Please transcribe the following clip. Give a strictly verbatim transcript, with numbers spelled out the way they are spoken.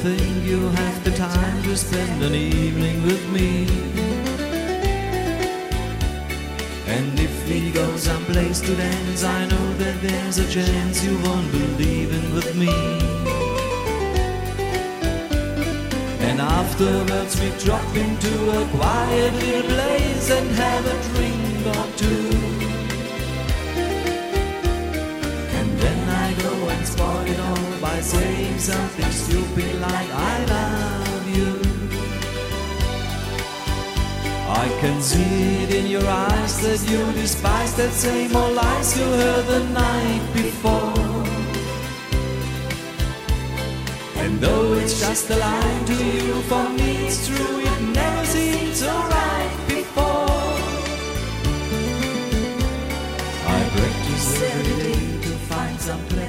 think you have the time to spend an evening with me. And if we go someplace to dance, I know that there's a chance you won't believe in with me. And afterwards we drop into a quiet little place and have a drink or two. And then I go and spoil it all by saying something stupid like I love you. I can see it in your eyes that you despise that same old lies you heard the night before. And though it's just a line to you, for me it's true, it never seemed so right before. I practice every day to find some place